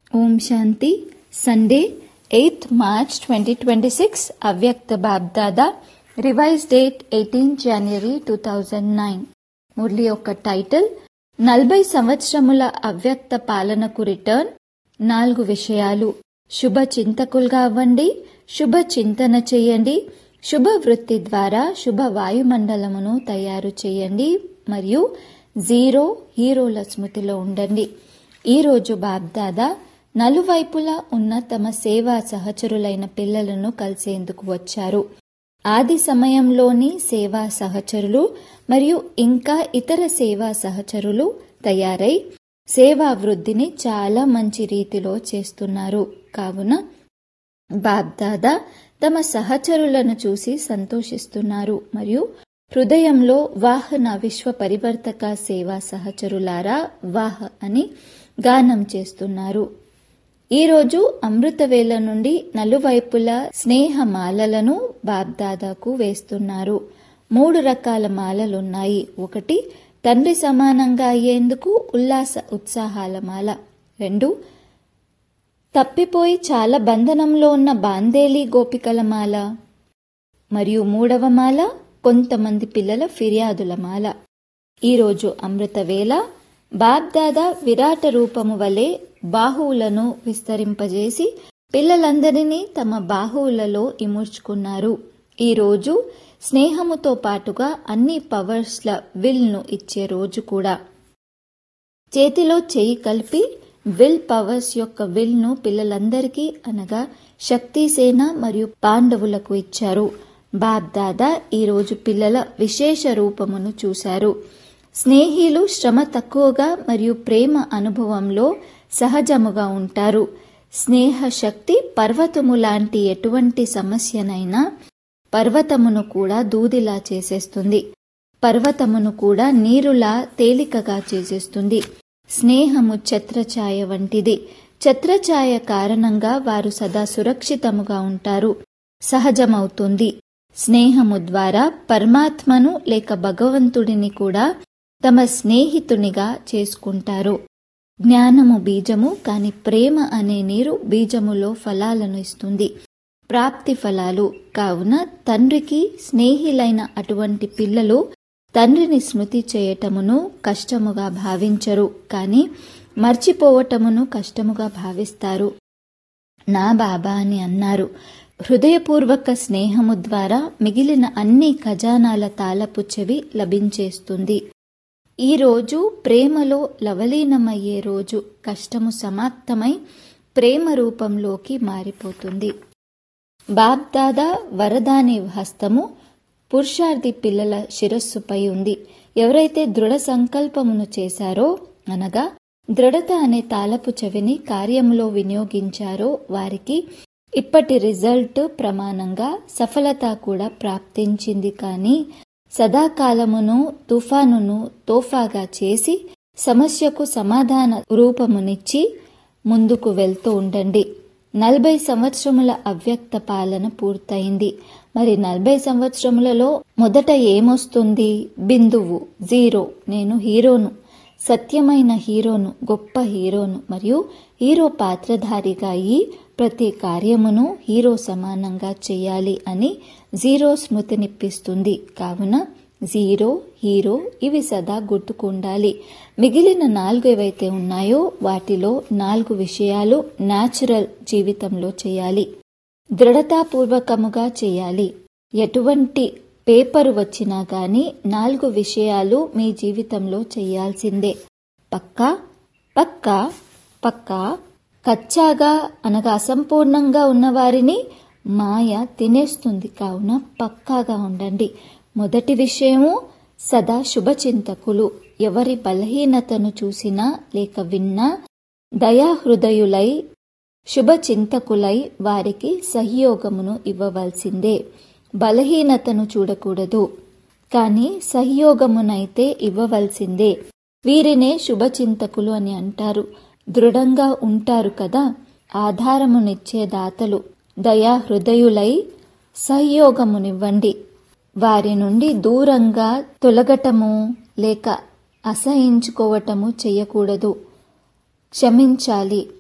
ఓం శాంతి. Sunday 8th March 2026. Avyakt Bapdada. Revise date 18 January 2009. Murli యొక్క title 40 సంవత్సరముల అవ్యక్త పాలనకు రిటర్న్. 4 విషయాలు. శుభ చింతకులుగా అవ్వండి, శుభ చింతన చేయండి, శుభ వృత్తి ద్వారా శుభ వాయుమండలమును తయారు చేయండి మరియు 0 హీరోల స్మృతిలో ఉండండి. ఈరోజు బాబ్దాదా నలువైపులా ఉన్న తమ సేవా సహచరులైన పిల్లలను కలిసేందుకు వచ్చారు. ఆది సమయంలోని సేవా సహచరులు మరియు ఇంకా ఇతర సేవా సహచరులు తయారై సేవా వృద్ధిని చాలా మంచి రీతిలో చేస్తున్నారు. కావున బాబ్దాదా తమ సహచరులను చూసి సంతోషిస్తున్నారు మరియు హృదయంలో వాహ్ నా విశ్వ పరివర్తక సేవా సహచరులారా వాహ్ అని గానం చేస్తున్నారు. ఈరోజు అమృతవేళ నుండి నలువైపులా స్నేహ మాలలను బాబ్దాదాకు వేస్తున్నారు. 3 రకాల మాలలున్నాయి. 1 తండ్రి సమానంగా అయ్యేందుకు ఉల్లాస ఉత్సాహాల మాల. 2 తప్పిపోయి చాలా బంధనంలో ఉన్న బాందేలి గోపికల మాల. మరియు 3వ మాల కొంతమంది పిల్లల ఫిర్యాదుల మాల. ఈరోజు అమృతవేళ బాబ్దాదా విరాట రూపము వలె బాహువులను విస్తరింపజేసి పిల్లలందరినీ తమ బాహువులలో ఇముడ్చుకున్నారు. ఈరోజు స్నేహముతో పాటుగా అన్ని పవర్స్ల విల్ను ఇచ్చే రోజు కూడా. చేతిలో చేయి కలిపి విల్ పవర్స్ యొక్క విల్ను పిల్లలందరికీ అనగా శక్తిసేన మరియు పాండవులకు ఇచ్చారు. బాబ్దాదా ఈరోజు పిల్లల విశేష రూపమును చూశారు. స్నేహిలు శ్రమ తక్కువగా మరియు ప్రేమ అనుభవంలో సహజముగా ఉంటారు. స్నేహ శక్తి పర్వతము లాంటి ఎటువంటి సమస్యనైనా పర్వతమును కూడా దూదిలా చేసేస్తుంది. పర్వతమును కూడా నీరులా తేలికగా చేసేస్తుంది. స్నేహము ఛత్రఛాయ వంటిది. ఛత్రఛాయ కారణంగా వారు సదా సురక్షితముగా ఉంటారు. సహజమవుతుంది. స్నేహము ద్వారా పరమాత్మను లేక భగవంతుడిని కూడా తమ స్నేహితునిగా చేసుకుంటారు. జ్ఞానము బీజము, కాని ప్రేమ అనే నీరు బీజములో ఫలాలను ఇస్తుంది, ప్రాప్తి ఫలాలు. కావున తండ్రికి స్నేహిలైన అటువంటి పిల్లలు తండ్రిని స్మృతి చేయటమును కష్టముగా భావించరు, కాని మర్చిపోవటమును కష్టముగా భావిస్తారు. నా బాబా అని అన్నారు. హృదయపూర్వక స్నేహము ద్వారా మిగిలిన అన్ని ఖజానాల తాళపు చెవి లభించేస్తుంది. ఈ రోజు ప్రేమలో లవలీనమయ్యే రోజు. కష్టము సమాప్తమై ప్రేమ రూపంలోకి మారిపోతుంది. బాబ్దాదా వరదాని హస్తము పురుషార్థి పిల్లల శిరస్సుపై ఉంది. ఎవరైతే దృఢ సంకల్పమును చేశారో అనగా దృఢత అనే తాళపు చెవిని కార్యములో వినియోగించారో వారికి ఇప్పటి రిజల్ట్ ప్రమాణంగా సఫలత కూడా ప్రాప్తించింది. కానీ సదాకాలమును తుఫానును తోఫాగా చేసి సమస్యకు సమాధాన రూపమునిచ్చి ముందుకు వెళ్తూ ఉండండి. 40 సంవత్సరముల అవ్యక్త పాలన పూర్తయింది. మరి 40 సంవత్సరములలో మొదట ఏమొస్తుంది? బిందువు, 0. నేను హీరోను, సత్యమైన హీరోను, గొప్ప హీరోను మరియు హీరో పాత్రధారిగా అయి ప్రతి కార్యమును హీరో సమానంగా చేయాలి అని 0 స్మృతినిప్పిస్తుంది. కావున 0, హీరో ఇవి సదా గుర్తుకుండాలి. మిగిలిన 4 ఏవైతే ఉన్నాయో వాటిలో 4 విషయాలు న్యాచురల్ జీవితంలో చేయాలి. దృఢతాపూర్వకముగా చేయాలి. ఎటువంటి పేపరు వచ్చినా గాని 4 విషయాలు మీ జీవితంలో చేయాల్సిందే. పక్కా పక్కా పక్కా. కచ్చాగా అనగా అసంపూర్ణంగా ఉన్నవారిని మాయ తినేస్తుంది. కావున పక్కాగా ఉండండి. మొదటి విషయము సదా శుభచింతకులు. ఎవరి బలహీనతను చూసినా లేక విన్నా దయాహృదయులై శుభచింతకులై వారికి సహయోగమును ఇవ్వవలసిందే. బలహీనతను చూడకూడదు, కాని సహయోగమునైతే ఇవ్వవలసిందే. వీరినే శుభచింతకులు అని అంటారు. దృఢంగా ఉంటారు కదా, ఆధారమునిచ్చే దాతలు. దయాహృదయులై సహయోగమునివ్వండి. వారి నుండి దూరంగా తొలగటము లేక అసహించుకోవటము చెయ్యకూడదు. క్షమించాలి.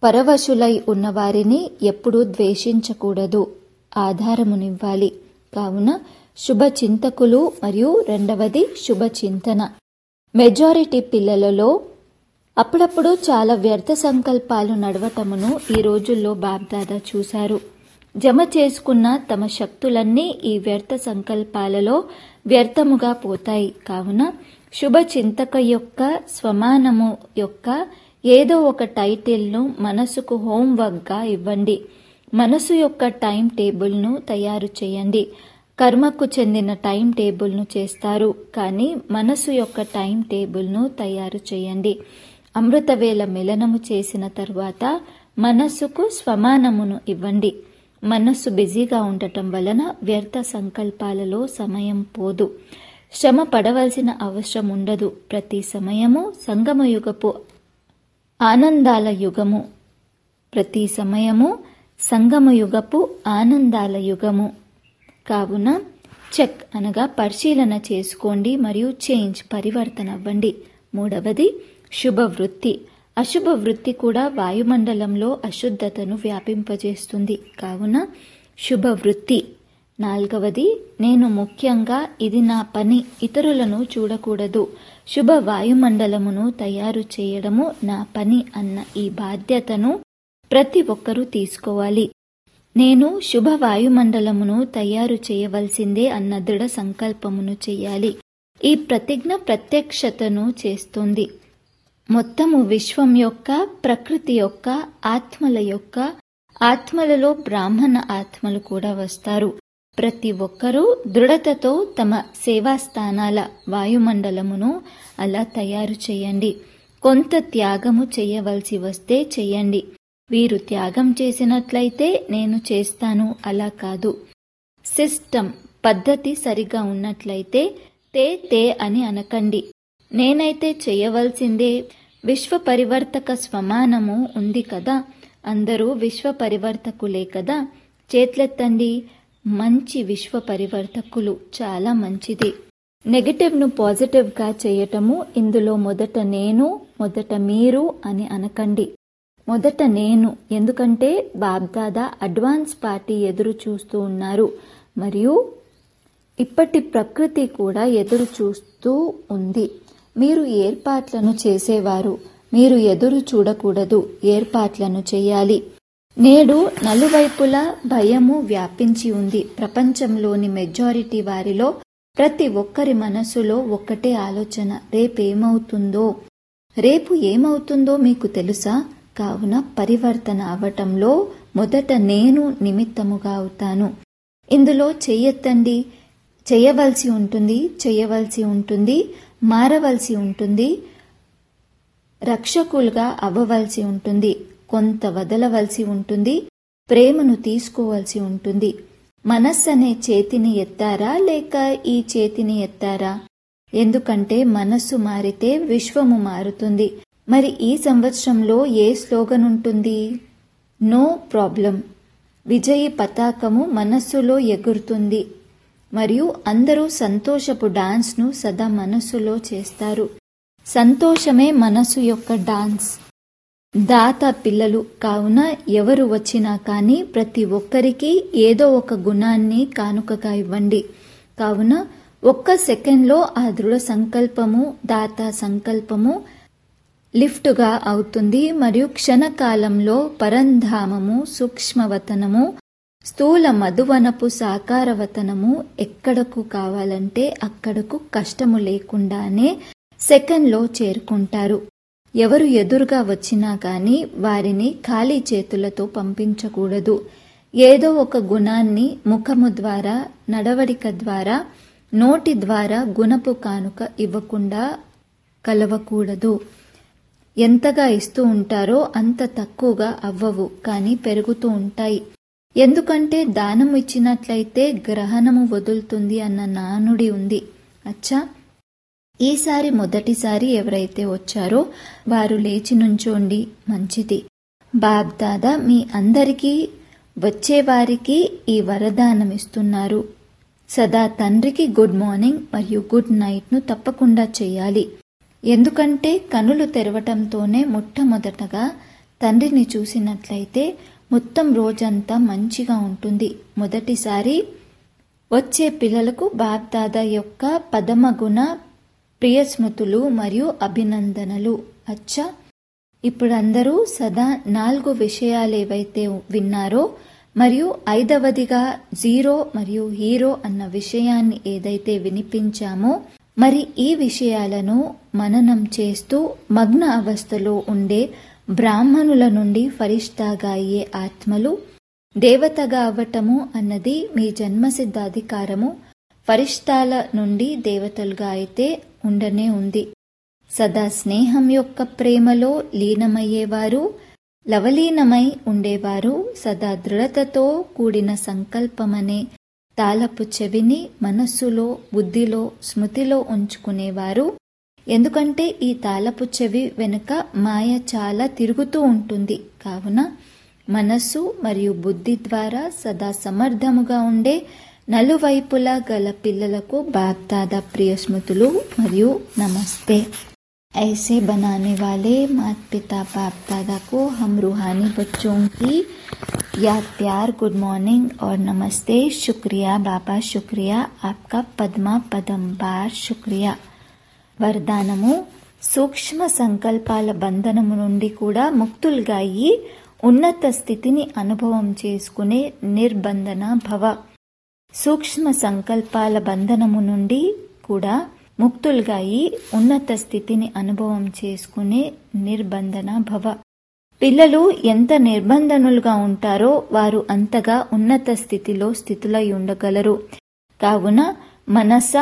పరవశులై ఉన్నవారిని ఎప్పుడూ ద్వేషించకూడదు, ఆధారమునివ్వాలి. కావున శుభచింతకులు మరియు రెండవది శుభచింతన. మెజారిటీ పిల్లలలో అప్పుడప్పుడు చాలా వ్యర్థ సంకల్పాలు నడవటమును ఈ రోజుల్లో బాబ్దాదా చూశారు. జమ చేసుకున్న తమ శక్తులన్నీ ఈ వ్యర్థ సంకల్పాలలో వ్యర్థముగా పోతాయి. కావున శుభచింతక యొక్క స్వమానము యొక్క ఏదో ఒక టైటిల్ను మనసుకు హోంవర్క్గా ఇవ్వండి. మనసు యొక్క టైం టేబుల్ను తయారు చేయండి. కర్మకు చెందిన టైం టేబుల్ను చేస్తారు, కానీ మనసు యొక్క టైం టేబుల్ను తయారు చేయండి. అమృతవేళ మిలనము చేసిన తరువాత మనస్సుకు స్వమానమును ఇవ్వండి. మనస్సు బిజీగా ఉండటం వలన వ్యర్థ సంకల్పాలలో సమయం పోదు. శ్రమ పడవలసిన అవసరం ఉండదు. ప్రతి సమయము సంగమయుగపు ఆనందాల యుగము. ప్రతి సమయము సంగమయుగపు ఆనందాల యుగము. కావున చెక్ అనగా పరిశీలన చేసుకోండి మరియు పరివర్తన అవ్వండి. మూడవది శుభవృత్తి. అశుభ వృత్తి కూడా వాయుమండలంలో అశుద్ధతను వ్యాపింపజేస్తుంది. కావున శుభవృత్తి. నాలుగవది నేను ముఖ్యంగా ఇది నా పని, ఇతరులను చూడకూడదు. శుభ వాయుమండలమును తయారు చేయడము నా పని అన్న ఈ బాధ్యతను ప్రతి ఒక్కరూ తీసుకోవాలి. నేను శుభ వాయుమండలమును తయారు చేయవలసిందే అన్న దృఢ సంకల్పమును చెయ్యాలి. ఈ ప్రతిజ్ఞ ప్రత్యక్షతను చేస్తుంది. మొత్తము విశ్వం యొక్క, ప్రకృతి యొక్క, ఆత్మలలో బ్రాహ్మణ ఆత్మలు కూడా వస్తారు. ప్రతి ఒక్కరూ దృఢతతో తమ సేవా స్థానాల వాయుమండలమును అలా తయారు చేయండి. కొంత త్యాగము చేయవలసి వస్తే చెయ్యండి. వీరు త్యాగం చేసినట్లయితే నేను చేస్తాను అలా కాదు. సిస్టమ్ పద్ధతి సరిగా ఉన్నట్లయితే తే అని అనకండి. నేనైతే చేయవలసిందే. విశ్వ పరివర్తక స్వమానము ఉంది కదా, అందరూ విశ్వ పరివర్తకులే కదా, చేతులెత్తండి. మంచి విశ్వ పరివర్తకులు, చాలా మంచిది. నెగటివ్ను పాజిటివ్గా చేయటము. ఇందులో మొదట నేను, మొదట మీరు అని అనకండి. మొదట నేను, ఎందుకంటే బాబ్దాదా అడ్వాన్స్ పార్టీ ఎదురు చూస్తూ ఉన్నారు మరియు ఇప్పటి ప్రకృతి కూడా ఎదురు చూస్తూ ఉంది. మీరు ఏర్పాట్లను చేసేవారు, మీరు ఎదురు చూడకూడదు, ఏర్పాట్లను చేయాలి. నేడు నలువైపులా భయము వ్యాపించి ఉంది. ప్రపంచంలోని మెజారిటీ వారిలో ప్రతి ఒక్కరి మనసులో ఒక్కటే ఆలోచన, రేపు ఏమవుతుందో మీకు తెలుసా? కావున పరివర్తన అవటంలో మొదట నేను నిమిత్తముగా అవుతాను. ఇందులో చెయ్యెత్తండి. చేయవలసి ఉంటుంది, మారవలసి ఉంటుంది, రక్షకులుగా అవ్వవలసి ఉంటుంది, కొంత వదలవలసి ఉంటుంది, ప్రేమను తీసుకోవలసి ఉంటుంది. మనస్సు అనే చేతిని ఎత్తారా లేక ఈ చేతిని ఎత్తారా? ఎందుకంటే మనస్సు మారితే విశ్వము మారుతుంది. మరి ఈ సంవత్సరంలో ఏ స్లోగన్ ఉంటుంది? No problem. విజయీ పతాకము మనస్సులో ఎగురుతుంది మరియు అందరూ సంతోషపు డాన్స్ను సదా మనస్సులో చేస్తారు. సంతోషమే మనస్సు యొక్క డాన్స్. దాత పిల్లలు కావున ఎవరు వచ్చినా కానీ ప్రతి ఒక్కరికి ఏదో ఒక గుణాన్ని కానుకగా ఇవ్వండి. కావున ఒక్క సెకండ్లో ఆ దృఢ సంకల్పము, దాత సంకల్పము లిఫ్టుగా అవుతుంది మరియు క్షణకాలంలో పరంధామము, సూక్ష్మవతనము, స్థూల మధువనపు సాకారవతనము ఎక్కడకు కావాలంటే అక్కడకు కష్టము లేకుండానే సెకండ్లో చేరుకుంటారు. ఎవరు ఎదురుగా వచ్చినా కానీ వారిని ఖాళీ చేతులతో పంపించకూడదు. ఏదో ఒక గుణాన్ని ముఖము ద్వారా, నడవడిక ద్వారా, నోటి ద్వారా గుణపు కానుక ఇవ్వకుండా కలవకూడదు. ఎంతగా ఇస్తూ ఉంటారో అంత తక్కువగా అవ్వవు, కానీ పెరుగుతూ ఉంటాయి. ఎందుకంటే దానం ఇచ్చినట్లయితే గ్రహణము వదులుతుంది అన్న నానుడి ఉంది. అచ్చా, ఈసారి మొదటిసారి ఎవరైతే వచ్చారో వారు లేచి నుంచోండి. మంచిది. బాబ్దాదా మీ అందరికీ, వచ్చేవారికి ఈ వరదానం ఇస్తున్నారు. సదా తండ్రికి గుడ్ మార్నింగ్ మరియు గుడ్ నైట్ను తప్పకుండా చేయాలి. ఎందుకంటే కనులు తెరవటంతోనే మొట్టమొదటగా తండ్రిని చూసినట్లయితే మొత్తం రోజంతా మంచిగా ఉంటుంది. మొదటిసారి వచ్చే పిల్లలకు బాప్ దాదా యొక్క పదమగుణ ప్రియ స్మృతులు మరియు అభినందనలు. అచ్చా, ఇప్పుడు అందరూ సదా 4 విషయాలు ఏవైతే విన్నారో మరియు 5వదిగా జీరో మరియు హీరో అన్న విషయాన్ని ఏదైతే వినిపించామో, మరి ఈ విషయాలను మననం చేస్తూ మగ్న అవస్థలో ఉండే బ్రాహ్మణుల నుండి ఫరిష్తాగా అయ్యే ఆత్మలు దేవతగా అవ్వటము అన్నది మీ జన్మసిద్ధ అధికారము. ఫరిష్తాల నుండి దేవతలుగా అయితే ఉండనే ఉంది. సదా స్నేహం యొక్క ప్రేమలో లీనమయ్యేవారు, లవలీనమై ఉండేవారు, సదా దృఢతతో కూడిన సంకల్పమనే తాళపు చెవిని మనస్సులో, బుద్ధిలో, స్మృతిలో ఉంచుకునేవారు. ఎందుకంటే ఈ తాళపు చెవి వెనుక మాయ చాలా తిరుగుతూ ఉంటుంది. కావున మనస్సు మరియు బుద్ధి ద్వారా సదా సమర్థముగా ఉండే నలువైపులా గల పిల్లలకు బాప్ దాదా ప్రియ స్మృతులు మరియు నమస్తే. ऐसे बनाने वाले माता पिता बाप दादा को हम रूहानी बच्चों की याद, प्यार, गुड मॉर्निंग और नमस्ते. शुक्रिया बाबा, शुक्रिया आपका पद्मा पदंबार शुक्रिया. వరదానము: సూక్ష్మ సంకల్పాల బంధనము నుండి కూడా ముక్తులుగా అయ్యి ఉన్నత స్థితిని అనుభవం చేసుకునే నిర్బంధన భవ. సూక్ష్మ సంకల్పాల బంధనము నుండి కూడా ముక్తులుగా అయ్యి ఉన్నత స్థితిని అనుభవం చేసుకునే నిర్బంధన భవ. పిల్లలు ఎంత నిర్బంధనులుగా ఉంటారో వారు అంతగా ఉన్నత స్థితిలో స్థితులై ఉండగలరు. కావున మనస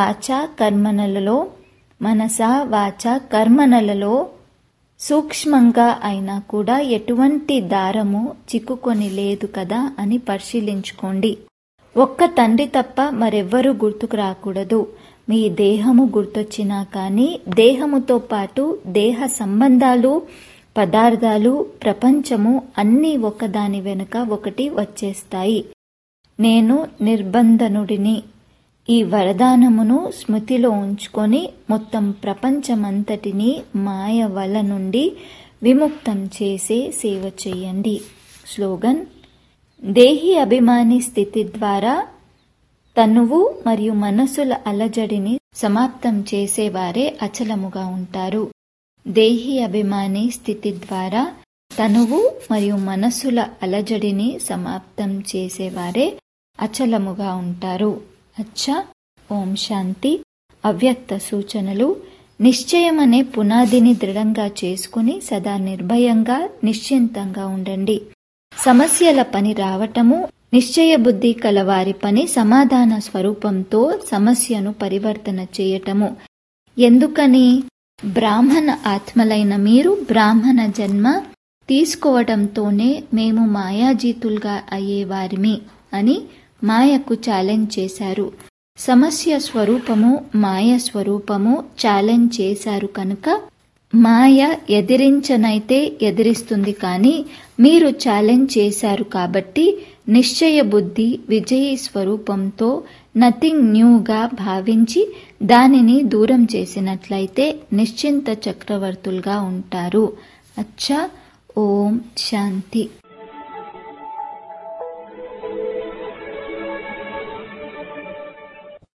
వాచ కర్మనలలో సూక్ష్మంగా అయినా కూడా ఎటువంటి దారము చిక్కుకొని లేదు కదా అని పరిశీలించుకోండి. ఒక్క తండ్రి తప్ప మరెవ్వరూ గుర్తుకు రాకూడదు. మీ దేహము గుర్తొచ్చినా కానీ దేహముతో పాటు దేహ సంబంధాలు, పదార్థాలు, ప్రపంచము అన్నీ ఒకదాని వెనుక ఒకటి వచ్చేస్తాయి. నేను నిర్బంధనుడిని. ఈ వరదానమును స్మృతిలో ఉంచుకొని మొత్తం ప్రపంచమంతటినీ మాయ వల నుండి విముక్తం చేసే సేవ చేయండి. స్లోగన్: దేహి అభిమాని స్థితి ద్వారా తనువు మరియు మనసుల అలజడిని సమాప్తం చేసేవారే అచలముగా ఉంటారు. దేహి అభిమాని స్థితి ద్వారా తనువు మరియు మనసుల అలజడిని సమాప్తం చేసేవారే అచలముగా ఉంటారు. అచ్చా, ఓం శాంతి. అవ్యక్త సూచనలు: నిశ్చయం అనే పునాదిని దృఢంగా చేసుకుని సదా నిర్భయంగా, నిశ్చింతంగా ఉండండి. సమస్యల పని రావటము నిశ్చయ బుద్ధి కలవారి పని సమాధాన స్వరూపంతో సమస్యను పరివర్తన చేయటము. ఎందుకని? బ్రాహ్మణ ఆత్మలైన మీరు బ్రాహ్మణ జన్మ తీసుకోవడంతోనే మేము మాయాజీతులుగా అయ్యేవారిమి అని మాయకు ఛాలెంజ్ చేశారు. సమస్య స్వరూపము, మాయ స్వరూపము ఛాలెంజ్ చేశారు కనుక మాయ ఎదిరించనైతే ఎదిరిస్తుంది, కానీ మీరు ఛాలెంజ్ చేశారు కాబట్టి నిశ్చయ బుద్ధి విజయీ స్వరూపంతో నథింగ్ న్యూగా భావించి దానిని దూరం చేసినట్లయితే నిశ్చింత చక్రవర్తులుగా ఉంటారు. అచ్చా, ఓం శాంతి.